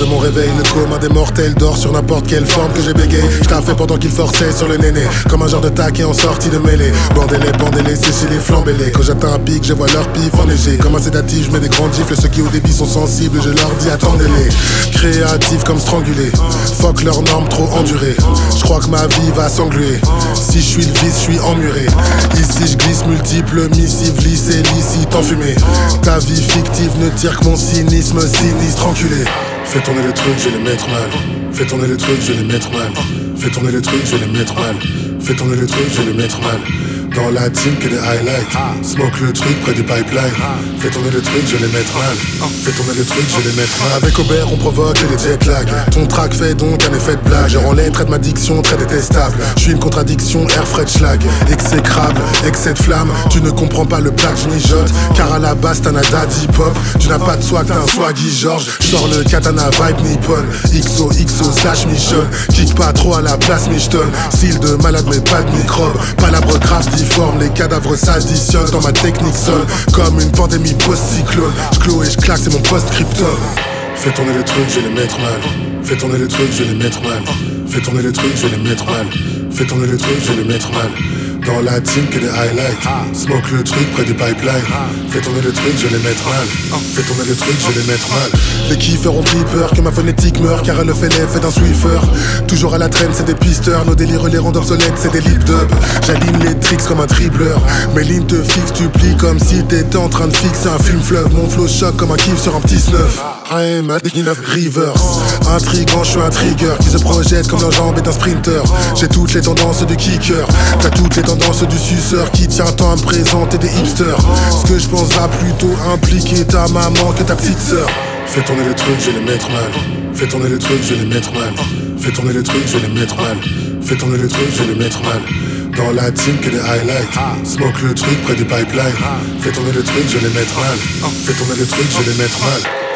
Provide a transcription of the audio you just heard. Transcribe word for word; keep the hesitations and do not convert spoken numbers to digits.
de mon réveil, le commun des mortels dort sur n'importe quelle forme que j'ai bégayé. J'taffais pendant qu'il forçait sur le néné, comme un genre de taquet en sortie de mêlée. Bandez-les, bandez-les, séchez-les, flambez-les. Quand j'atteins un pic, je vois leur pif enneigé. Comme un sédatif, je mets des grandes gifles. Ceux qui au débit sont sensibles, je leur dis attendez-les. Créatifs comme strangulés, fuck leurs normes trop endurées. Je crois que ma vie va s'engluer. Si je suis le vice, je suis emmuré. Ici je glisse multiples missives, lissées, licite, enfumées. Ta vie fictive ne tire que mon cynisme sinistre enculé. Fais tourner le truc, je vais les mettre mal. Fais tourner le truc, je vais les mettre mal. Fais tourner le truc, je vais les mettre mal. Fais tourner le truc, je vais les mettre mal. Dans la team que des highlights. Smoke le truc près du pipeline. Fais tourner le truc, je vais les mettre mal. Fais tourner le truc, je vais les mettre mal. Avec Aubert on provoque des jet lag. Ton track fait donc un effet de blague. Je rends les traits de ma diction très détestable. Je suis une contradiction, air fret schlag. Exécrable, excès de flamme. Tu ne comprends pas le black, je mijote. Car à la base t'as un daddy pop. Tu n'as pas de swag, t'as un swaggy George. Sors le katana vibe nippon. X O X O slash mission. Kick pas trop à la place Michton. Style de malade mais pas de microbe. Palabre grave difforme, les cadavres s'additionnent. Dans ma technique sonne comme une pandémie post-cyclone. J'clos et j'claque, c'est mon post-crypto. Fais tourner le truc, je vais les mettre mal. Fais tourner le truc, je vais les mettre mal. Fais tourner le truc, je vais les mettre mal. Fais tourner le truc, je vais les mettre mal. Dans la team que des highlights. Smoke le truc près du pipeline. Fais tourner le truc, je vais les mettre mal. Fais tourner le truc, je vais les mettre mal. Les kiffeurs ont pris peur que ma phonétique meure, car elle le fait l'effet d'un Swiffer. Toujours à la traîne, c'est des pisteurs. Nos délires les rendent obsolètes, c'est des lip dub. J'aligne les tricks comme un dribbleur. Mes lignes te fixent, tu plies comme si t'étais en train de fixer un film fleuve. Mon flow choque comme un kiff sur un petit snuff. I'm a reverse. Intriguant, je suis un trigger qui se projette comme l'enjambe est un sprinter. J'ai toutes les tendances du kicker. T'as toutes les tendances du suceur qui tient tant à me présenter des hipsters. Ce que je pense va plutôt impliquer ta maman que ta petite sœur. Fais tourner le truc, je vais les mettre mal. Fais tourner le truc, je vais les mettre mal. Fais tourner le truc, je vais les mettre mal. Fais tourner le truc, je vais les mettre mal. Dans la team que des highlights. Smoke le truc près du pipeline. Fais tourner le truc, je vais les mettre mal. Fais tourner le truc, je vais les mettre mal.